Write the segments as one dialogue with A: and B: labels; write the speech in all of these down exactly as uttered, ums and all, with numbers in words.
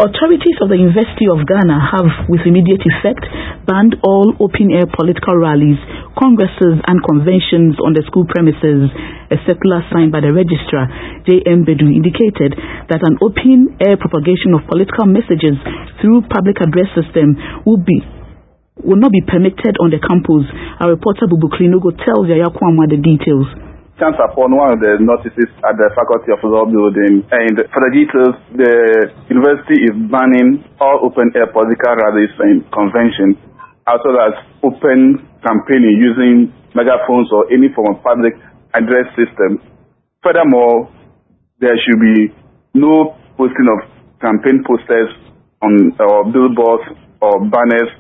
A: Authorities of the University of Ghana have, with immediate effect, banned all open-air political rallies, congresses and conventions on the school premises. A circular signed by the registrar, J M Bedu, indicated that an open-air propagation of political messages through public address system will be will not be permitted on the campus. Our reporter Bubu Klinogo tells Yaya Kwamwa the details.
B: Chance upon one of the notices at the Faculty of Law building, and for the details, the university is banning all open-air political rallies and conventions, as well as open campaigning using megaphones or any form of public address system. Furthermore, there should be no posting of campaign posters on or billboards or banners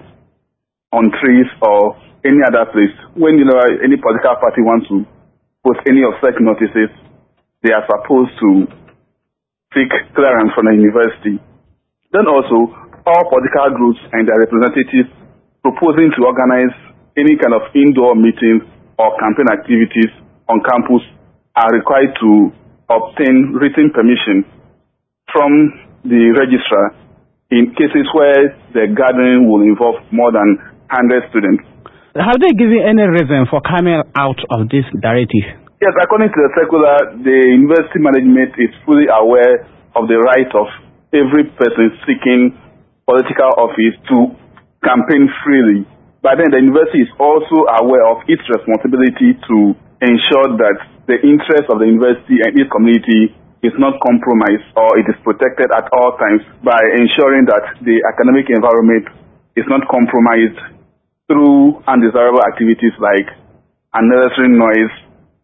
B: on trees or any other place. When you know any political party wants to post any of such notices, they are supposed to seek clearance from the university. Then also, all political groups and their representatives proposing to organize any kind of indoor meetings or campaign activities on campus are required to obtain written permission from the registrar in cases where the gathering will involve more than one hundred students.
C: Have they given any reason for coming out of this directive?
B: Yes, according to the circular, the university management is fully aware of the right of every person seeking political office to campaign freely. But then the university is also aware of its responsibility to ensure that the interest of the university and its community is not compromised, or it is protected at all times by ensuring that the academic environment is not compromised through undesirable activities like unnecessary noise,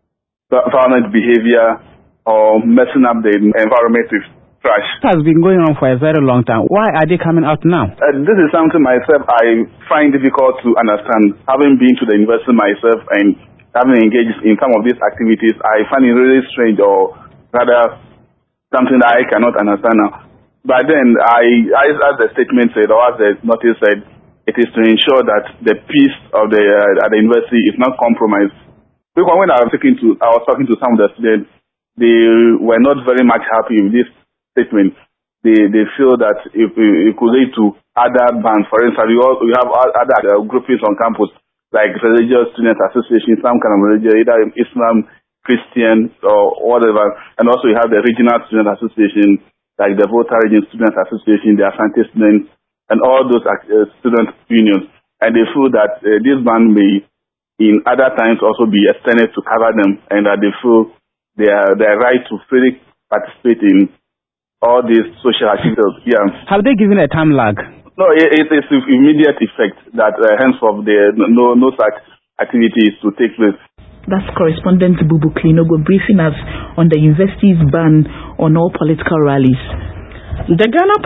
B: violent behavior, or messing up the environment with trash.
C: It has been going on for a very long time. Why are they coming out now?
B: Uh, this is something myself I find difficult to understand. Having been to the university myself and having engaged in some of these activities, I find it really strange, or rather something that I cannot understand now. But then, I, as the statement said, or as the notice said, it is to ensure that the peace of the uh, at the university is not compromised. Because when I was talking to, I was talking to some of the students, they were not very much happy with this statement. They they feel that if it could lead to other bans. For instance, we, all, we have other uh, groupings on campus, like religious student association, some kind of religion, either Islam, Christian, or whatever. And also we have the regional student association, like the Volta Region Student Association, the Asante Students, and all those uh, student unions. And they feel that uh, this ban may, in other times, also be extended to cover them, and that they feel their their right to freely participate in all these social activities. Yeah.
C: Have they given a time lag?
B: No, it, it, it's with immediate effect that uh, henceforth the no no such activities to take place.
A: That's correspondent Bubu Klinogo briefing us on the university's ban on all political rallies. The Ghana